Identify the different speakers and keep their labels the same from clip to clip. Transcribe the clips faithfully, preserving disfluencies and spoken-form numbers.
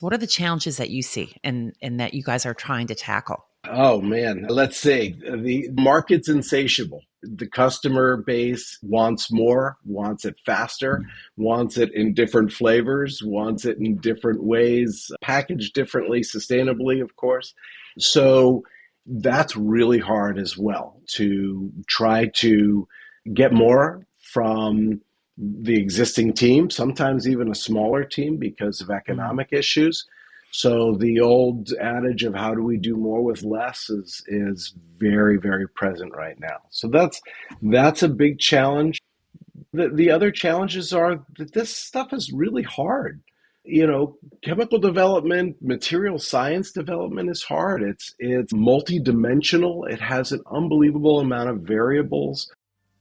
Speaker 1: What are the challenges that you see and, and that you guys are trying to tackle?
Speaker 2: Oh man, let's see. The market's insatiable. The customer base wants more, wants it faster, wants it in different flavors, wants it in different ways, packaged differently, sustainably, of course. So that's really hard as well to try to get more from the existing team, sometimes even a smaller team because of
Speaker 1: Mm.
Speaker 2: economic issues. So the old adage of how do we do more with less is is very, very present right now. So that's that's a big challenge. The the other challenges are that this stuff is really hard. You know, chemical development, material science development is hard. It's it's multidimensional. It has an unbelievable amount of variables.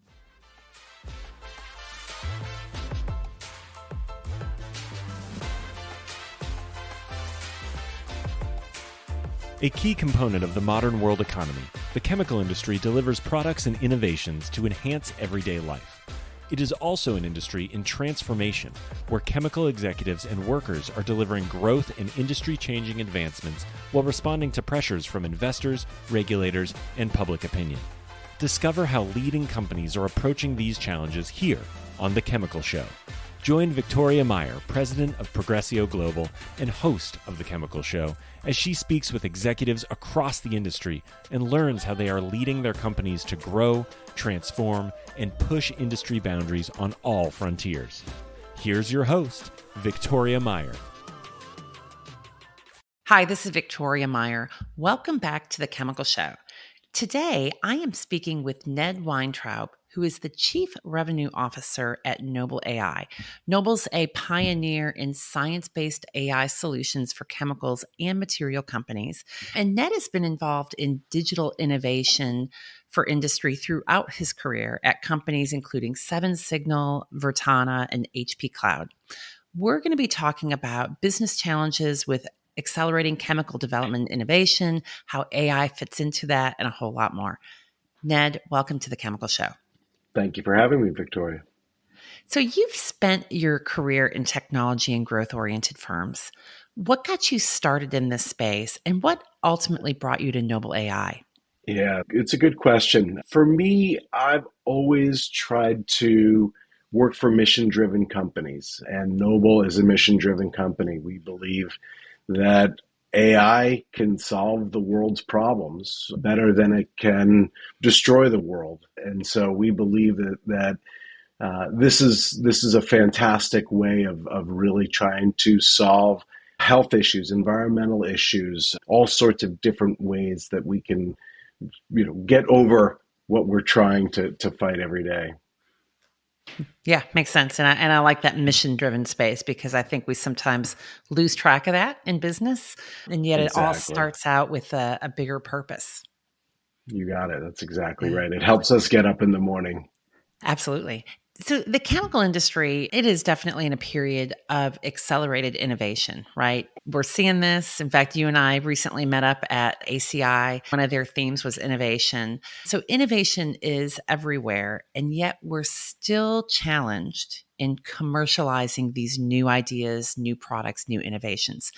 Speaker 3: A key component of the modern world economy, the chemical industry delivers products and innovations to enhance everyday life. It is also an industry in transformation, where chemical executives and workers are delivering growth and industry-changing advancements while responding to pressures from investors, regulators, and public opinion. Discover how leading companies are approaching these challenges here on The Chemical Show. Join Victoria Meyer, president of Progressio Global and host of The Chemical Show, as she speaks with executives across the industry and learns how they are leading their companies to grow, transform, and push industry boundaries on all frontiers. Here's your host, Victoria Meyer.
Speaker 1: Hi, this is Victoria Meyer. Welcome back to The Chemical Show. Today, I am speaking with Ned Weintraub, who is the Chief Revenue Officer at Noble A I. Noble's a pioneer in science-based A I solutions for chemicals and material companies. And Ned has been involved in digital innovation for industry throughout his career at companies including Seven Signal, Vertana, and H P Cloud. We're going to be talking about business challenges with accelerating chemical development and innovation, how A I fits into that, and a whole lot more. Ned, welcome to The Chemical Show.
Speaker 2: Thank you for having me, Victoria.
Speaker 1: So you've spent your career in technology and growth-oriented firms. What got you started in this space, and what ultimately brought you to Noble A I?
Speaker 2: Yeah, it's a good question. For me, I've always tried to work for mission-driven companies, and Noble is a mission-driven company. We believe that A I can solve the world's problems better than it can destroy the world. And so we believe that that uh, this is this is a fantastic way of, of really trying to solve health issues, environmental issues, all sorts of different ways that we can, you know, get over what we're trying to, to fight every day.
Speaker 1: Yeah, makes sense. And I, and I like that mission-driven space because I think we sometimes lose track of that in business. And yet
Speaker 2: Exactly.
Speaker 1: It all starts out with a, a bigger purpose.
Speaker 2: You got it. That's exactly
Speaker 1: Yeah.
Speaker 2: right. It helps us get up in the morning.
Speaker 1: Absolutely. So the chemical industry, it is definitely in a period of accelerated innovation, right? We're seeing this. In fact, you and I recently met up at A C I. One of their themes was innovation. So innovation is everywhere, and yet we're still challenged in commercializing these new ideas, new products, new innovations.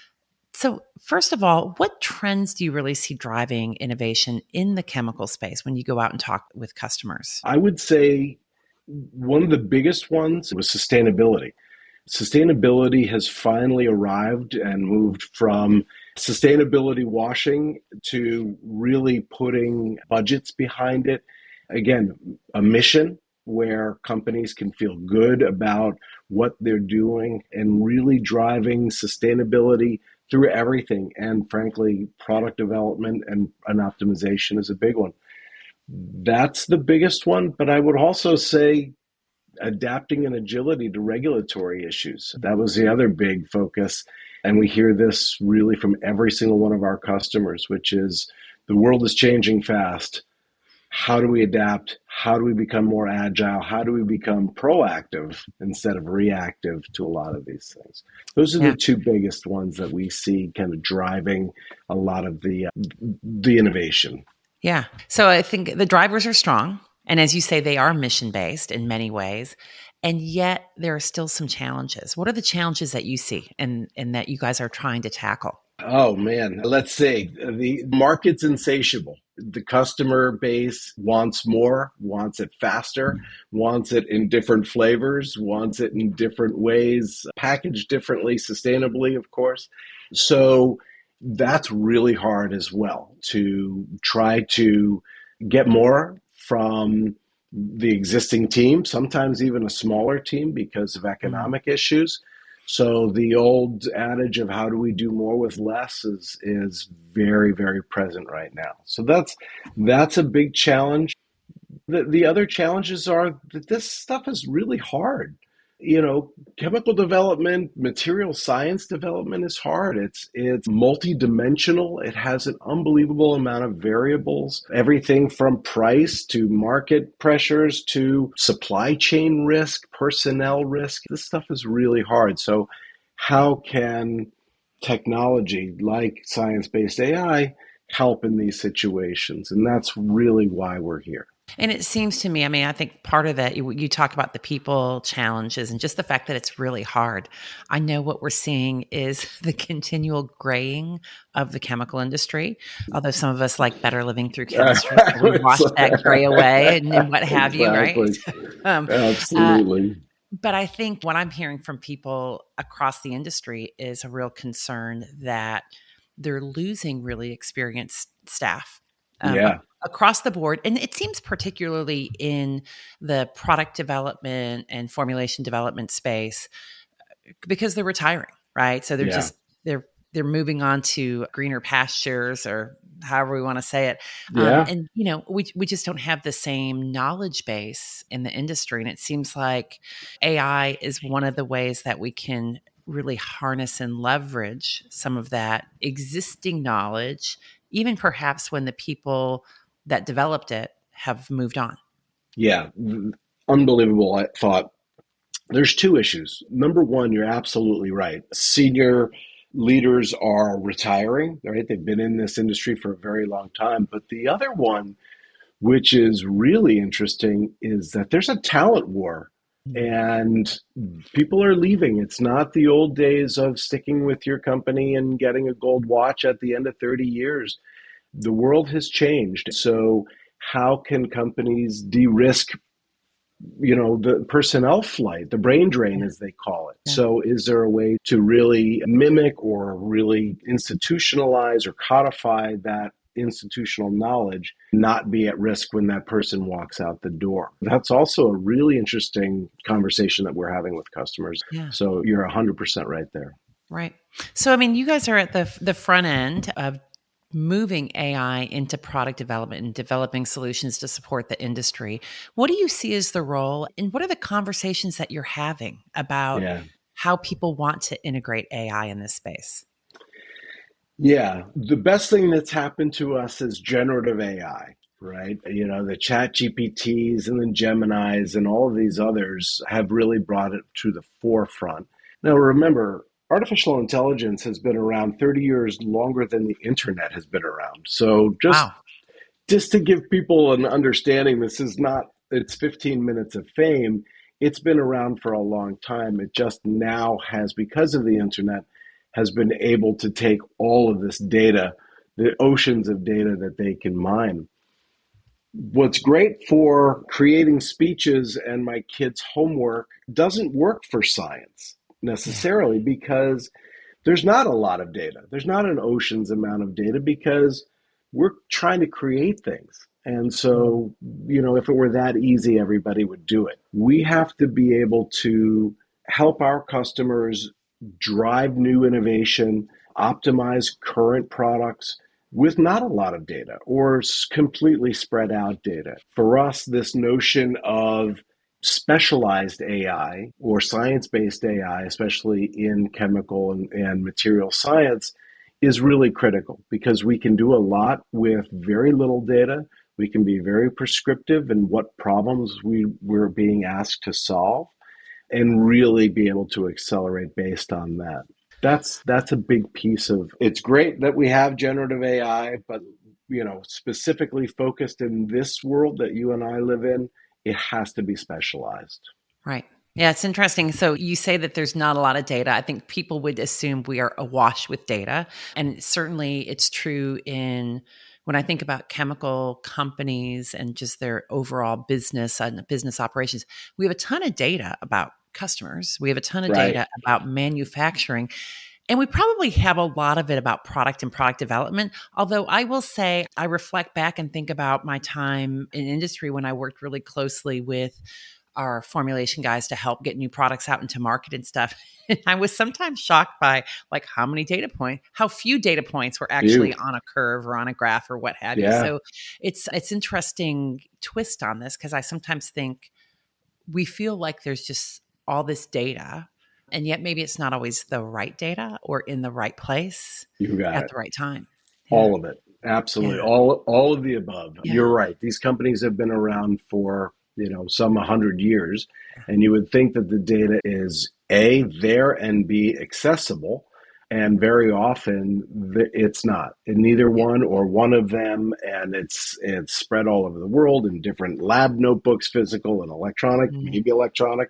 Speaker 1: So first of all, what trends do you really see driving innovation in the chemical space when you go out and talk with customers?
Speaker 2: I would say one of the biggest ones was sustainability. Sustainability has finally arrived and moved from sustainability washing to really putting budgets behind it. Again, a mission where companies can feel good about what they're doing and really driving sustainability through everything. And frankly, product development and, and optimization is a big one. That's the biggest one, but I would also say adapting and agility to regulatory issues. That was the other big focus. And we hear this really from every single one of our customers, which is the world is changing fast. How do we adapt? How do we become more agile? How do we become proactive instead of reactive to a lot of these things? Those are
Speaker 1: Yeah.
Speaker 2: the two biggest ones that we see kind of driving a lot of the uh, the innovation.
Speaker 1: Yeah. So I think the drivers are strong. And as you say, they are mission-based in many ways. And yet there are still some challenges. What are the challenges that you see and, and that you guys are trying to tackle?
Speaker 2: Oh man, let's see. The market's insatiable. The customer base wants more, wants it faster, wants it in different flavors, wants it in different ways, packaged differently, sustainably, of course. So that's really hard as well, to try to get more from the existing team, sometimes even a smaller team because of economic mm. issues. So the old adage of how do we do more with less is is very, very present right now. So that's that's a big challenge. The the other challenges are that this stuff is really hard. You know, chemical development, material science development is hard. It's it's multidimensional. It has an unbelievable amount of variables, everything from price to market pressures to supply chain risk, personnel risk. This stuff is really hard. So how can technology like science-based A I help in these situations? And that's really why we're here.
Speaker 1: And it seems to me, I mean, I think part of that, you, you talk about the people challenges and just the fact that it's really hard. I know what we're seeing is the continual graying of the chemical industry, although some of us like better living through chemistry. So we wash that gray away and, and what have
Speaker 2: exactly.
Speaker 1: you, right? um,
Speaker 2: Absolutely.
Speaker 1: Uh, but I think what I'm hearing from people across the industry is a real concern that they're losing really experienced staff. Um,
Speaker 2: yeah.
Speaker 1: across the board. And it seems particularly in the product development and formulation development space because they're retiring, right? So they're yeah. just, they're, they're moving on to greener pastures or however we want to say it.
Speaker 2: Yeah.
Speaker 1: Um, and, you know, we, we just don't have the same knowledge base in the industry. And it seems like A I is one of the ways that we can really harness and leverage some of that existing knowledge, even perhaps when the people that developed it have moved on.
Speaker 2: Yeah, unbelievable. I thought there's two issues. Number one, you're absolutely right. Senior leaders are retiring, right? They've been in this industry for a very long time. But the other one, which is really interesting, is that there's a talent war. And people are leaving. It's not the old days of sticking with your company and getting a gold watch at the end of thirty years. The world has changed. So how can companies de-risk, you know, the personnel flight, the brain drain, as they call it? Yeah. So is there a way to really mimic or really institutionalize or codify that institutional knowledge, not be at risk when that person walks out the door? That's also a really interesting conversation that we're having with customers.
Speaker 1: Yeah.
Speaker 2: So you're one hundred percent right there.
Speaker 1: Right. So, I mean, you guys are at the the front end of moving A I into product development and developing solutions to support the industry. What do you see as the role, and what are the conversations that you're having about yeah. how people want to integrate A I in this space?
Speaker 2: Yeah, the best thing that's happened to us is generative A I, right? You know, the Chat G P Ts and the Geminis and all of these others have really brought it to the forefront. Now, remember, artificial intelligence has been around thirty years longer than the internet has been around. So just,
Speaker 1: wow.
Speaker 2: just to give people an understanding, this is not, it's fifteen minutes of fame. It's been around for a long time. It just now has, because of the internet, has been able to take all of this data, the oceans of data that they can mine. What's great for creating speeches and my kids' homework doesn't work for science necessarily, because there's not a lot of data. There's not an ocean's amount of data because we're trying to create things. And so, you know, if it were that easy, everybody would do it. We have to be able to help our customers drive new innovation, optimize current products with not a lot of data or completely spread out data. For us, this notion of specialized A I or science-based A I, especially in chemical and, and material science, is really critical because we can do a lot with very little data. We can be very prescriptive in what problems we, we're being asked to solve, and really be able to accelerate based on that. That's that's a big piece of, it's great that we have generative A I, but you know, specifically focused in this world that you and I live in, it has to be specialized.
Speaker 1: Right. Yeah, it's interesting. So you say that there's not a lot of data. I think people would assume we are awash with data. And certainly it's true in when I think about chemical companies and just their overall business and business operations, we have a ton of data about customers. We have a ton of
Speaker 2: Right.
Speaker 1: data about manufacturing. And we probably have a lot of it about product and product development. Although I will say, I reflect back and think about my time in industry when I worked really closely with our formulation guys to help get new products out into market and stuff. And I was sometimes shocked by like how many data points, how few data points were actually
Speaker 2: Few.
Speaker 1: on a curve or on a graph or what have you.
Speaker 2: Yeah.
Speaker 1: So it's it's interesting twist on this because I sometimes think we feel like there's just all this data, and yet maybe it's not always the right data or in the right place
Speaker 2: You got
Speaker 1: at
Speaker 2: it.
Speaker 1: the right time. Yeah.
Speaker 2: All of it. Absolutely.
Speaker 1: Yeah.
Speaker 2: All all of the above.
Speaker 1: Yeah.
Speaker 2: You're right. These companies have been around for, you know, some one hundred years, and you would think that the data is A, there, and B, accessible. And very often th- it's not in neither one or one of them. And it's it's spread all over the world in different lab notebooks, physical and electronic,
Speaker 1: Mm.
Speaker 2: maybe electronic.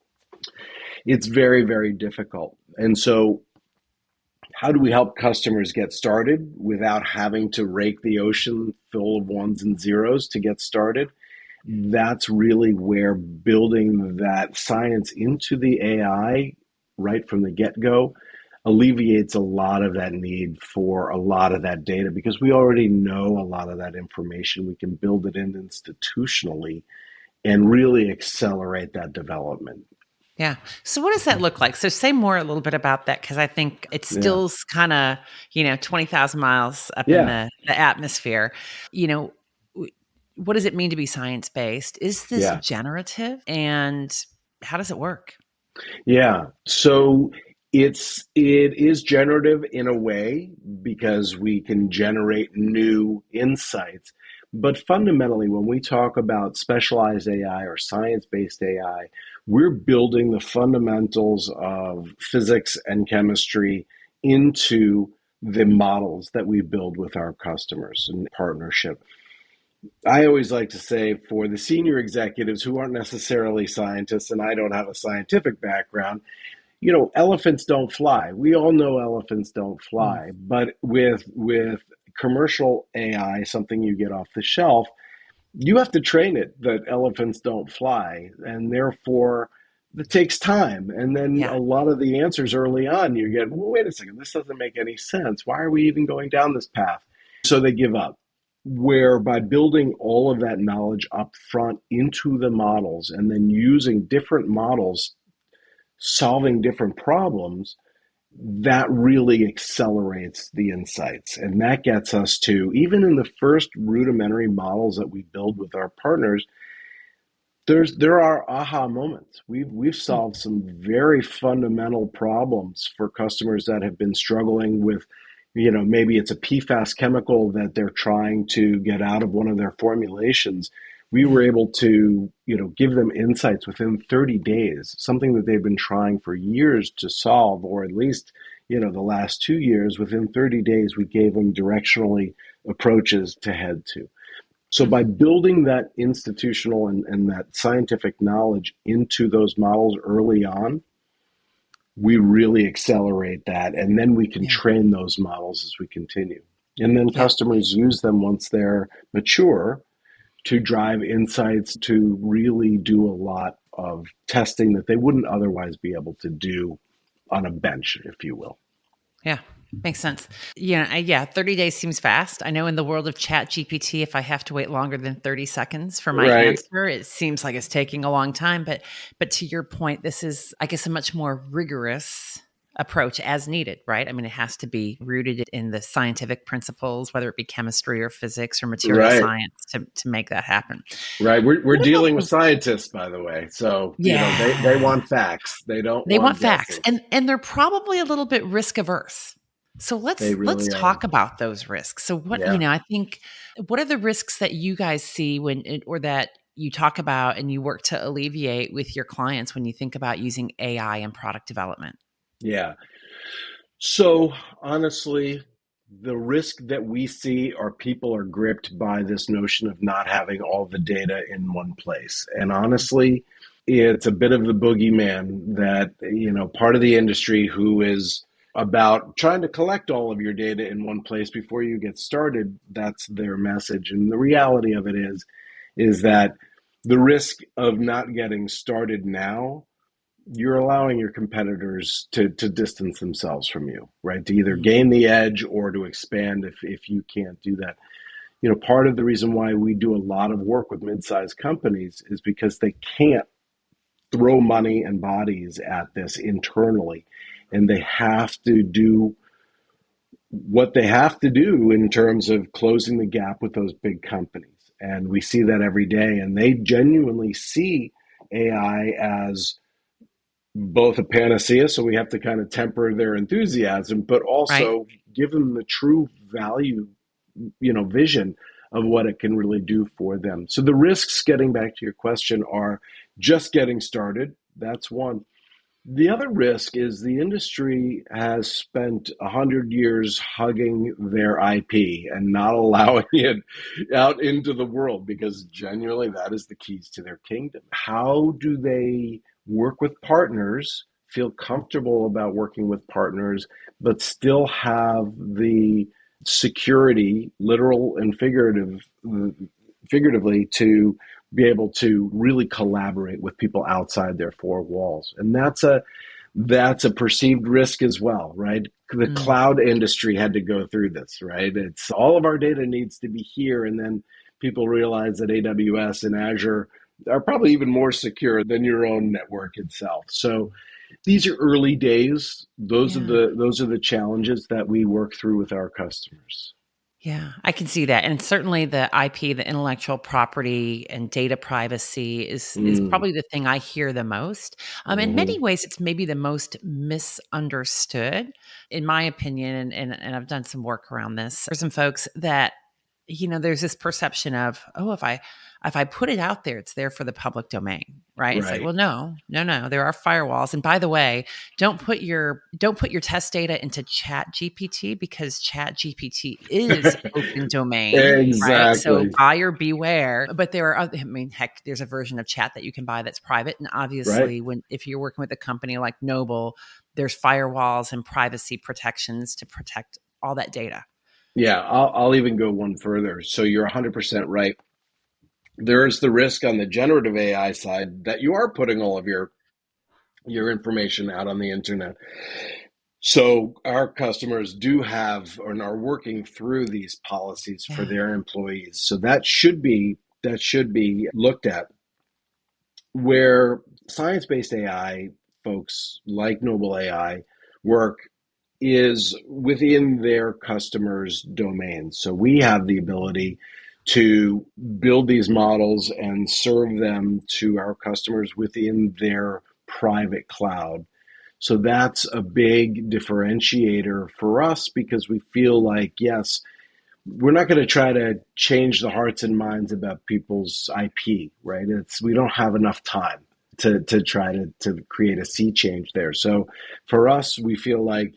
Speaker 2: It's very, very difficult. And so how do we help customers get started without having to rake the ocean full of ones and zeros to get started? That's really where building that science into the A I right from the get-go alleviates a lot of that need for a lot of that data because we already know a lot of that information. We can build it in institutionally and really accelerate that development.
Speaker 1: Yeah. So what does that look like? So say more a little bit about that because I think it's
Speaker 2: Yeah.
Speaker 1: still kind of, you know, twenty thousand miles up
Speaker 2: Yeah.
Speaker 1: in the, the atmosphere. You know, w- what does it mean to be science-based? Is this
Speaker 2: Yeah.
Speaker 1: generative and how does it work?
Speaker 2: Yeah. So it's it is generative in a way because we can generate new insights. But fundamentally, when we talk about specialized A I or science-based A I, we're building the fundamentals of physics and chemistry into the models that we build with our customers in partnership. I always like to say for the senior executives who aren't necessarily scientists, and I don't have a scientific background, you know, elephants don't fly. We all know elephants don't fly, mm. but with with commercial A I, something you get off the shelf, you have to train it that elephants don't fly, and therefore it takes time. And then yeah. a lot of the answers early on, you get, well, wait a second, this doesn't make any sense. Why are we even going down this path? So they give up. Where by building all of that knowledge up front into the models and then using different models, solving different problems, that really accelerates the insights. And that gets us to, even in the first rudimentary models that we build with our partners, there's there are aha moments. We've we've solved some very fundamental problems for customers that have been struggling with, you know, maybe it's a P FAS chemical that they're trying to get out of one of their formulations. We were able to, you know, give them insights within thirty days, something that they've been trying for years to solve, or at least, you know, the last two years. Within thirty days, we gave them directionally approaches to head to. So by building that institutional and, and that scientific knowledge into those models early on, we really accelerate that. And then we can yeah. train those models as we continue. And then yeah. customers use them once they're mature to drive insights, to really do a lot of testing that they wouldn't otherwise be able to do on a bench, if you will.
Speaker 1: Yeah, makes sense. Yeah, I, yeah, thirty days seems fast. I know in the world of Chat G P T, if I have to wait longer than thirty seconds for my
Speaker 2: right.
Speaker 1: answer, it seems like it's taking a long time. But but to your point, this is, I guess, a much more rigorous approach as needed, right? I mean, it has to be rooted in the scientific principles, whether it be chemistry or physics or material right. science to, to make that happen.
Speaker 2: Right. We're we're dealing with scientists, by the way. So, yeah. you know, they, they want facts. They don't
Speaker 1: They
Speaker 2: want,
Speaker 1: want facts. And and they're probably a little bit risk averse. So let's really let's are. talk about those risks. So what, yeah. you know, I think, what are the risks that you guys see when it, or that you talk about and you work to alleviate with your clients when you think about using A I in product development?
Speaker 2: Yeah. So honestly, the risk that we see are people are gripped by this notion of not having all the data in one place. And honestly, it's a bit of the boogeyman that, you know, part of the industry who is about trying to collect all of your data in one place before you get started. That's their message. And the reality of it is, is that the risk of not getting started now, you're allowing your competitors to, to distance themselves from you, right? To either gain the edge or to expand if, if you can't do that. You know, part of the reason why we do a lot of work with mid-sized companies is because they can't throw money and bodies at this internally. And they have to do what they have to do in terms of closing the gap with those big companies. And we see that every day. And they genuinely see A I as both a panacea, so we have to kind of temper their enthusiasm, but also right. give them the true value, you know, vision of what it can really do for them. So the risks, getting back to your question, are just getting started. That's one. The other risk is the industry has spent a hundred years hugging their I P and not allowing it out into the world, because genuinely that is the keys to their kingdom. How do they work with partners, feel comfortable about working with partners, but still have the security, literal and figurative, figuratively, to be able to really collaborate with people outside their four walls? And that's a that's a perceived risk as well, right? The mm. cloud industry had to go through this, right? It's all of our data needs to be here, and then people realize that A W S and Azure are probably even more secure than your own network itself. So these are early days. Those yeah. are the those are the challenges that we work through with our customers.
Speaker 1: Yeah, I can see that. And certainly the I P, the intellectual property and data privacy is, mm. is probably the thing I hear the most. Um, mm-hmm. In many ways, it's maybe the most misunderstood, in my opinion, and, and, and I've done some work around this. There's some folks that, you know, there's this perception of, oh, if I if I put it out there, it's there for the public domain, right? right? It's like, well, no, no, no. There are firewalls. And by the way, don't put your don't put your test data into Chat G P T, because Chat G P T is open domain.
Speaker 2: Exactly.
Speaker 1: Right? So buyer beware. But there are other, I mean, heck, there's a version of Chat that you can buy that's private. And obviously, right. when if you're working with a company like Noble, there's firewalls and privacy protections to protect all that data.
Speaker 2: Yeah, I'll, I'll even go one further. So you're one hundred percent right. There is the risk on the generative A I side that you are putting all of your your information out on the internet. So our customers do have and are working through these policies for their employees. So that should be that should be looked at. Where science-based A I folks like Noble A I work is within their customers' domains. So we have the ability to build these models and serve them to our customers within their private cloud. So that's a big differentiator for us, because we feel like, yes, we're not going to try to change the hearts and minds about people's I P, right? It's we don't have enough time to to try to, to create a sea change there. So for us, we feel like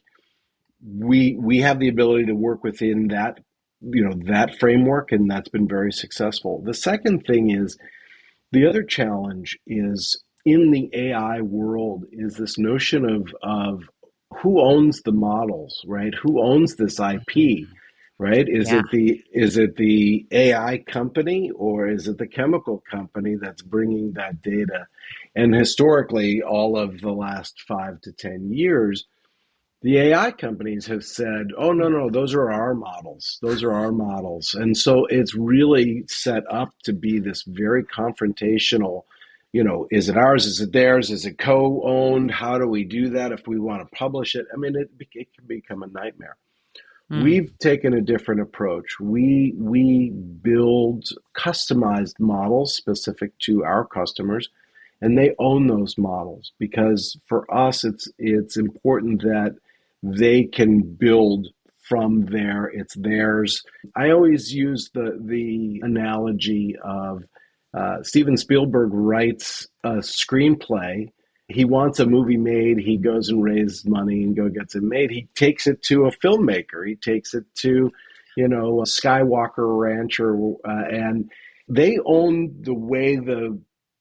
Speaker 2: we we have the ability to work within that, you know, that framework, and that's been very successful. The second thing is, the other challenge is in the A I world is this notion of of who owns the models, right? Who owns this I P, right? Is yeah. it the is it the A I company, or is it the chemical company that's bringing that data? And historically, all of the last five to ten years, the A I companies have said, oh, no, no, those are our models. Those are our models. And so it's really set up to be this very confrontational, you know, is it ours? Is it theirs? Is it co-owned? How do we do that if we want to publish it? I mean, it, it can become a nightmare. Mm. We've taken a different approach. We, we build customized models specific to our customers, and they own those models, because for us, it's it's important that they can build from there. It's theirs. I always use the the analogy of uh, Steven Spielberg writes a screenplay. He wants a movie made. He goes and raises money and go gets it made. He takes it to a filmmaker. He takes it to, you know, a Skywalker Ranch, or uh, and they own the way the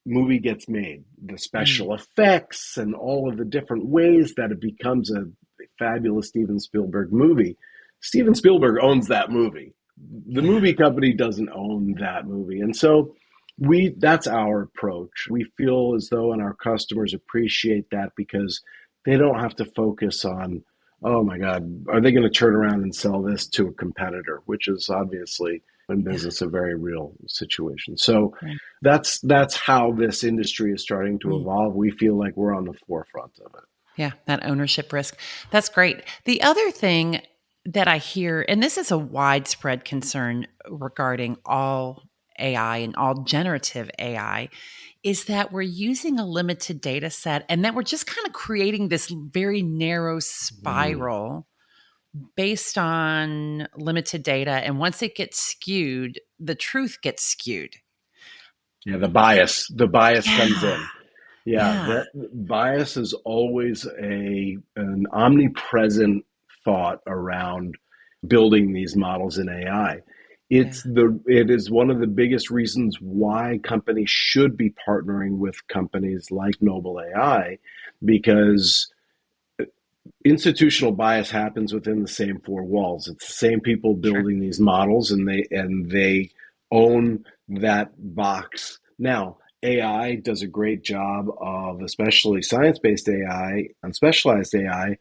Speaker 2: movie gets made, the special
Speaker 1: Mm.
Speaker 2: effects and all of the different ways that it becomes a fabulous Steven Spielberg movie. Steven Spielberg owns that movie. The
Speaker 1: Yeah.
Speaker 2: movie company doesn't own that movie. And so we that's our approach. We feel as though, and our customers appreciate that, because they don't have to focus on, oh my God, are they going to turn around and sell this to a competitor, which is obviously in
Speaker 1: Yeah.
Speaker 2: business a very real situation. So
Speaker 1: Right.
Speaker 2: that's that's how this industry is starting to
Speaker 1: Mm.
Speaker 2: evolve. We feel like we're on the forefront of it.
Speaker 1: Yeah, that ownership risk. That's great. The other thing that I hear, and this is a widespread concern regarding all A I and all generative A I, is that we're using a limited data set and that we're just kind of creating this very narrow
Speaker 2: Mm.
Speaker 1: spiral based on limited data. And once it gets skewed, the truth gets skewed.
Speaker 2: Yeah, the bias, the bias comes
Speaker 1: Yeah.
Speaker 2: in. Yeah,
Speaker 1: Yeah.
Speaker 2: that bias is always a an omnipresent thought around building these models in A I.
Speaker 1: Yeah.
Speaker 2: It's the it is one of the biggest reasons why companies should be partnering with companies like Noble A I, because institutional bias happens within the same four walls. It's the same people
Speaker 1: Sure.
Speaker 2: building these models, and they and they own that box. Now, A I does a great job of, especially science-based A I and specialized A I,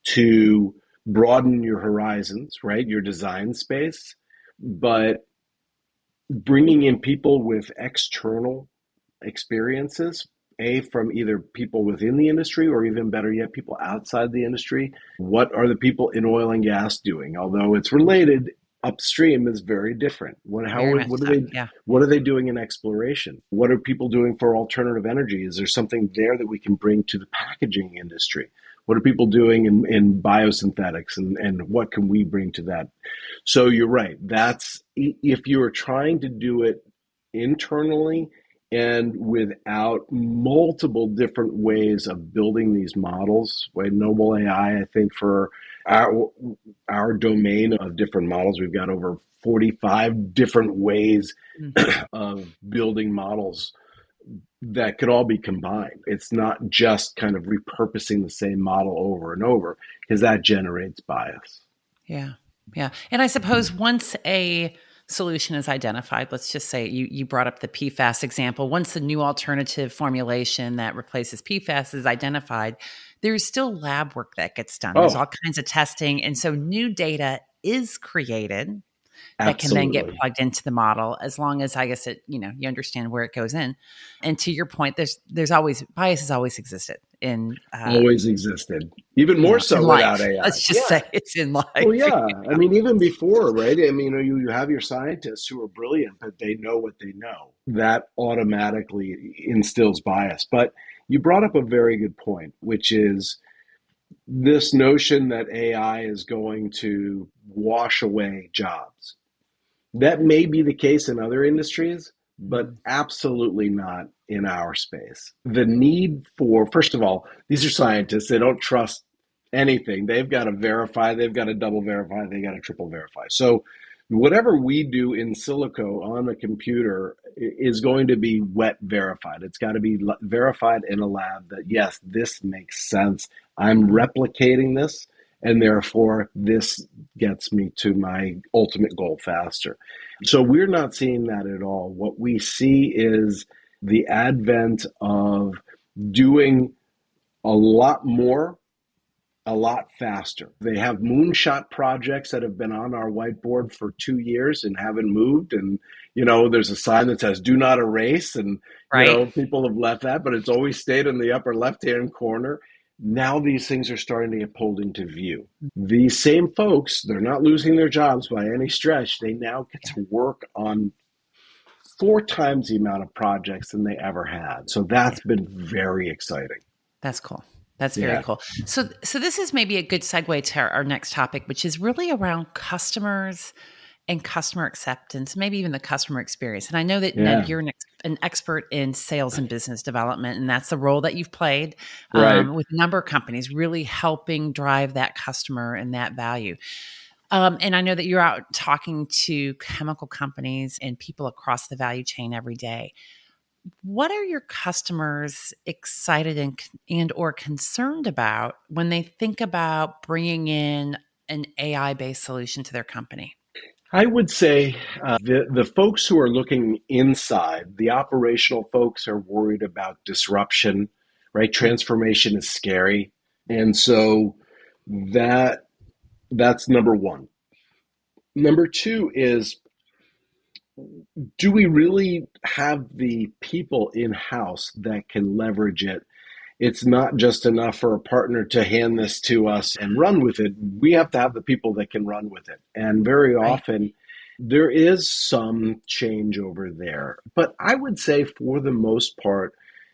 Speaker 2: to broaden your horizons, right? Your design space, but bringing in people with external experiences, a from either people within the industry, or even better yet, people outside the industry. What are the people in oil and gas doing? Although it's related, upstream is very different. What how
Speaker 1: Very much
Speaker 2: what are
Speaker 1: so.
Speaker 2: they
Speaker 1: Yeah.
Speaker 2: what are they doing in exploration? What are people doing for alternative energy? Is there something there that we can bring to the packaging industry? What are people doing in, in biosynthetics, and, and what can we bring to that? So you're right. That's if you're trying to do it internally and without multiple different ways of building these models. With Noble A I, I think for our our domain of different models, we've got over forty-five different ways
Speaker 1: Mhm.
Speaker 2: of building models that could all be combined. It's not just kind of repurposing the same model over and over, because that generates bias.
Speaker 1: Yeah. Yeah. And I suppose once a solution is identified, let's just say you, you brought up the P FAS example. Once the new alternative formulation that replaces P FAS is identified, there's still lab work that gets done. There's
Speaker 2: Oh,
Speaker 1: all kinds of testing. And so new data is created that can then get
Speaker 2: absolutely.
Speaker 1: plugged into the model, as long as I guess it, you know, you understand where it goes in. And to your point, there's there's always bias has always existed in uh,
Speaker 2: Always existed. Even
Speaker 1: you
Speaker 2: more
Speaker 1: know, in
Speaker 2: so without
Speaker 1: life.
Speaker 2: A I.
Speaker 1: Let's just
Speaker 2: Yeah.
Speaker 1: say it's in life.
Speaker 2: Well, yeah. I mean, even before, right? I mean, you, you have your scientists who are brilliant, but they know what they know. That automatically instills bias. But you brought up a very good point, which is this notion that A I is going to wash away jobs. That may be the case in other industries, but
Speaker 1: Mm.
Speaker 2: absolutely not in our space. The need for, first of all, these are scientists. They don't trust anything. They've got to verify, they've got to double verify, they got to triple verify. So whatever we do in silico on a computer is going to be wet verified. It's got to be verified in a lab that, yes, this makes sense. I'm replicating this, and therefore this gets me to my ultimate goal faster. So we're not seeing that at all. What we see is the advent of doing a lot more, a lot faster. They have moonshot projects that have been on our whiteboard for two years and haven't moved. And, you know, there's a sign that says, do not erase. And, you
Speaker 1: Right?
Speaker 2: know, people have left that, but it's always stayed in the upper left-hand corner. Now these things are starting to get pulled into view. These same folks, they're not losing their jobs by any stretch. They now get to work on four times the amount of projects than they ever had. So that's been very exciting.
Speaker 1: That's cool. That's
Speaker 2: Yeah.
Speaker 1: very cool. So, so this is maybe a good segue to our, our next topic, which is really around customers and customer acceptance, maybe even the customer experience. And I know that,
Speaker 2: Yeah.
Speaker 1: Ned, you're an, ex- an expert in sales and business development, and that's the role that you've played
Speaker 2: Right.
Speaker 1: um, with a number of companies, really helping drive that customer and that value. Um, and I know that you're out talking to chemical companies and people across the value chain every day. What are your customers excited and, and or concerned about when they think about bringing in an A I-based solution to their company?
Speaker 2: I would say uh, the, the folks who are looking inside, the operational folks are worried about disruption, right? Transformation is scary. And so that that's number one. Number two is, do we really have the people in-house that can leverage it? It's not just enough for a partner to hand this to us and run with it. We have to have the people that can run with it. And very
Speaker 1: Right.
Speaker 2: often there is some change over there. But I would say for the most part,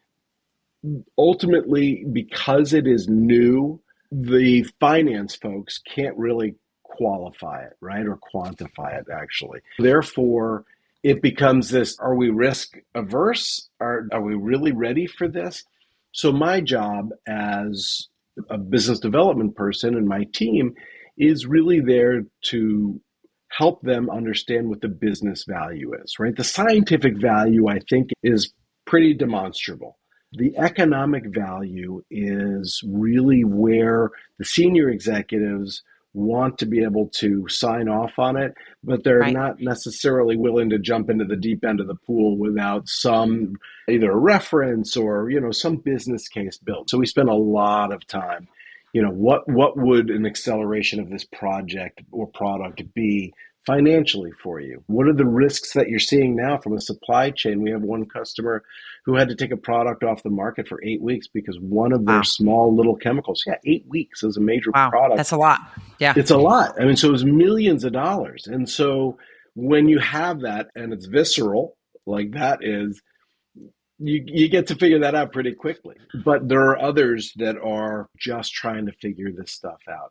Speaker 2: ultimately, because it is new, the finance folks can't really qualify it, right? Or quantify it, actually. Therefore, it becomes this, are we risk averse? Are, are we really ready for this? So my job as a business development person and my team is really there to help them understand what the business value is, right? The scientific value, I think, is pretty demonstrable. The economic value is really where the senior executives want to be able to sign off on it, but they're
Speaker 1: Right.
Speaker 2: not necessarily willing to jump into the deep end of the pool without some either a reference or, you know, some business case built. So we spend a lot of time, you know, what what would an acceleration of this project or product be financially for you? What are the risks that you're seeing now from a supply chain? We have one customer who had to take a product off the market for eight weeks because one of their
Speaker 1: Wow.
Speaker 2: small little chemicals, yeah, eight weeks is a major
Speaker 1: Wow.
Speaker 2: product.
Speaker 1: That's a lot. Yeah.
Speaker 2: It's a lot. I mean, so it was millions of dollars. And so when you have that and it's visceral, like that is, you, you get to figure that out pretty quickly. But there are others that are just trying to figure this stuff out.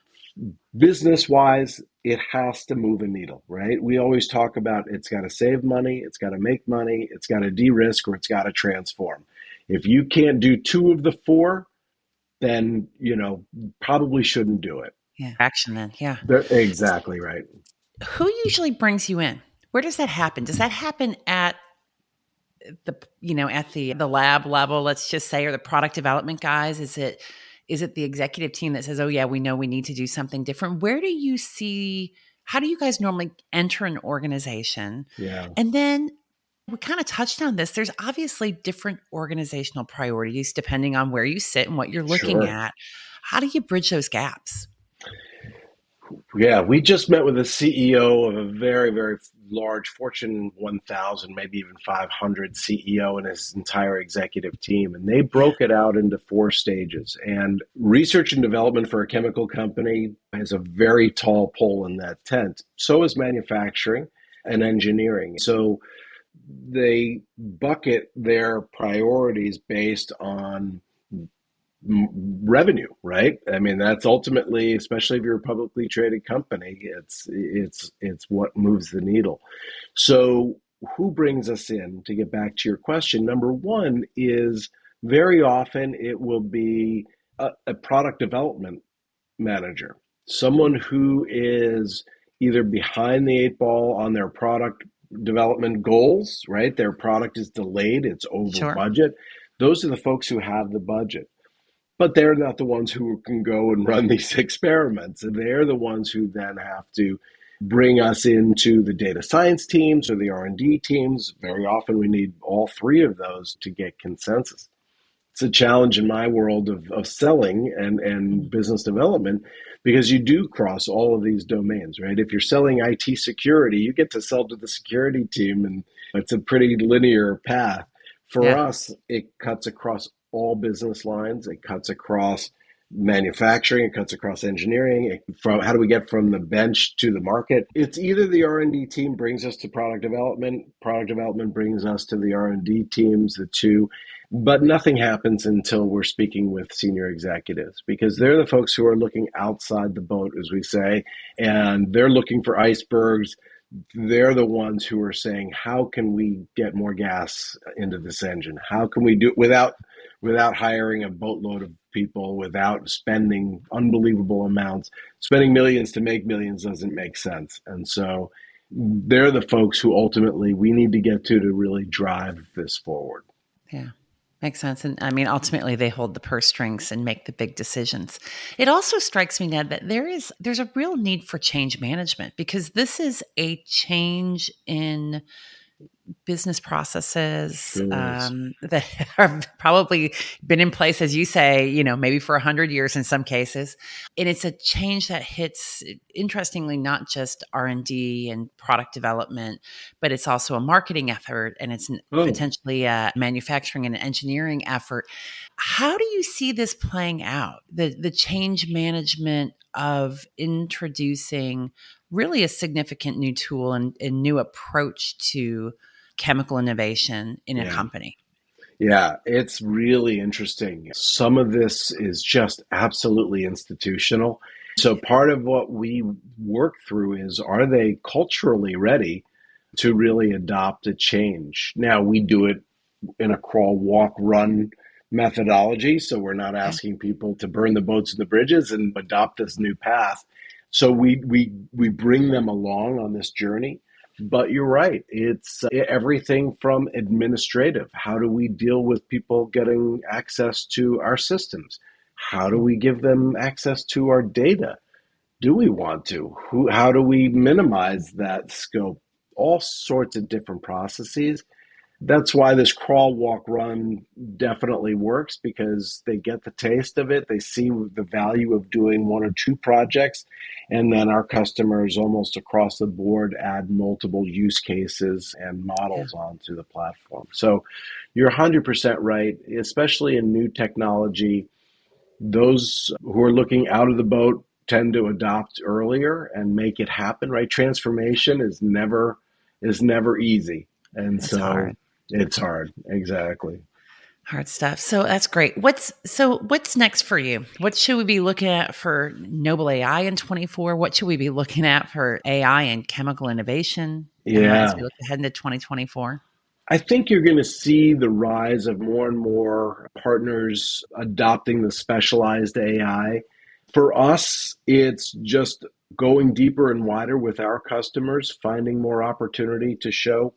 Speaker 2: Business wise, it has to move a needle, right? We always talk about it's got to save money, it's got to make money, it's got to de-risk, or it's got to transform. If you can't do two of the four, then, you know, probably shouldn't do it.
Speaker 1: Yeah. Action then. Yeah.
Speaker 2: They're, exactly right.
Speaker 1: Who usually brings you in? Where does that happen? Does that happen at the, you know, at the the lab level, let's just say, or the product development guys? Is it is it the executive team that says, "Oh yeah, we know we need to do something different"? Where do you see, how do you guys normally enter an organization?
Speaker 2: Yeah.
Speaker 1: And then we kind of touched on this. There's obviously different organizational priorities depending on where you sit and what you're looking
Speaker 2: Sure.
Speaker 1: at. How do you bridge those gaps?
Speaker 2: Yeah, we just met with the C E O of a very, very large Fortune one thousand, maybe even five hundred C E O and his entire executive team. And they broke it out into four stages. And research and development for a chemical company is a very tall pole in that tent. So is manufacturing and engineering. So they bucket their priorities based on revenue, right? I mean, that's ultimately, especially if you're a publicly traded company, it's it's it's what moves the needle. So who brings us in? To get back to your question, number one is very often it will be a, a product development manager, someone who is either behind the eight ball on their product development goals, right? Their product is delayed, it's over
Speaker 1: Sure.
Speaker 2: budget. Those are the folks who have the budget. But they're not the ones who can go and run these experiments. And they're the ones who then have to bring us into the data science teams or the R and D teams. Very often we need all three of those to get consensus. It's a challenge in my world of, of selling and, and business development because you do cross all of these domains, right? If you're selling I T security, you get to sell to the security team, and it's a pretty linear path. For
Speaker 1: Yeah.
Speaker 2: us, it cuts across all business lines. It cuts across manufacturing. It cuts across engineering. It, from how do we get from the bench to the market? It's either the R and D team brings us to product development, product development brings us to the R and D teams, the two. But nothing happens until we're speaking with senior executives because they're the folks who are looking outside the boat, as we say, and they're looking for icebergs. They're the ones who are saying, how can we get more gas into this engine? How can we do it without without hiring a boatload of people, without spending unbelievable amounts? Spending millions to make millions doesn't make sense. And so they're the folks who ultimately we need to get to to really drive this forward.
Speaker 1: Yeah. Makes sense. And I mean, ultimately they hold the purse strings and make the big decisions. It also strikes me, Ned, that there is, there's a real need for change management, because this is a change in business processes
Speaker 2: Sure
Speaker 1: um, that have probably been in place, as you say, you know, maybe for a hundred years in some cases. And it's a change that hits, interestingly, not just R and D and product development, but it's also a marketing effort, and it's
Speaker 2: Oh.
Speaker 1: potentially a manufacturing and engineering effort. How do you see this playing out? The the change management of introducing really a significant new tool and a new approach to chemical innovation in a
Speaker 2: Yeah.
Speaker 1: company.
Speaker 2: Yeah, it's really interesting. Some of this is just absolutely institutional. So part of what we work through is, are they culturally ready to really adopt a change? Now, we do it in a crawl, walk, run methodology. So we're not asking people to burn the boats and the bridges and adopt this new path. So we we we bring them along on this journey. But you're right. It's everything from administrative. How do we deal with people getting access to our systems? How do we give them access to our data? Do we want to? Who, how do we minimize that scope? All sorts of different processes. That's why this crawl, walk, run definitely works, because they get the taste of it. They see the value of doing one or two projects. And then our customers almost across the board add multiple use cases and models yeah. onto the platform. So you're one hundred percent right, especially in new technology. Those who are looking out of the boat tend to adopt earlier and make it happen, right? Transformation is never is never easy. And
Speaker 1: That's
Speaker 2: so
Speaker 1: hard.
Speaker 2: It's hard. Exactly.
Speaker 1: Hard stuff. So that's great. What's so what's next for you? What should we be looking at for Noble A I in twenty-four? What should we be looking at for A I and chemical innovation
Speaker 2: yeah.
Speaker 1: as we look ahead into twenty twenty-four?
Speaker 2: I think you're going to see the rise of more and more partners adopting the specialized A I. For us, it's just going deeper and wider with our customers, finding more opportunity to show.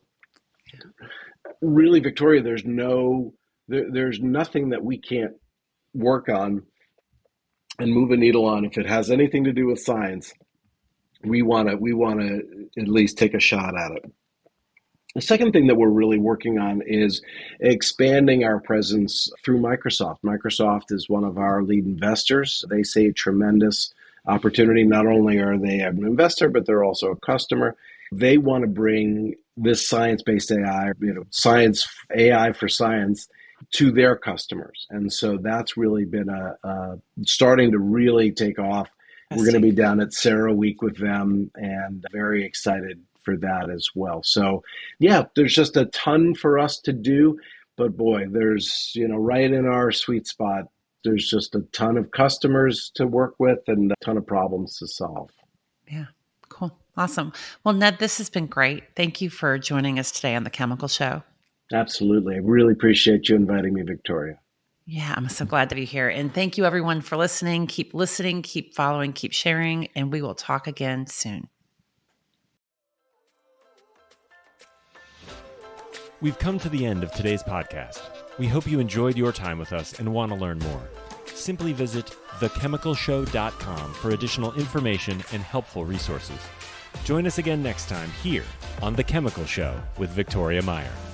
Speaker 2: Really, Victoria, there's no, there, there's nothing that we can't work on and move a needle on. If it has anything to do with science, we want to, we want to at least take a shot at it. The second thing that we're really working on is expanding our presence through Microsoft. Microsoft is one of our lead investors. They see a tremendous opportunity. Not only are they an investor, but they're also a customer. They want to bring this science-based A I, you know, science A I for science, to their customers, and so that's really been a, a starting to really take off. We're going to be down at CERAWeek with them, and very excited for that as well. So, yeah, there's just a ton for us to do, but boy, there's you know right in our sweet spot. There's just a ton of customers to work with and a ton of problems to solve.
Speaker 1: Yeah. Cool. Awesome. Well, Ned, this has been great. Thank you for joining us today on The Chemical Show.
Speaker 2: Absolutely. I really appreciate you inviting me, Victoria.
Speaker 1: Yeah, I'm so glad to be here. And thank you, everyone, for listening. Keep listening, keep following, keep sharing, and we will talk again soon.
Speaker 3: We've come to the end of today's podcast. We hope you enjoyed your time with us and want to learn more. Simply visit the chemical show dot com for additional information and helpful resources. Join us again next time here on The Chemical Show with Victoria Meyer.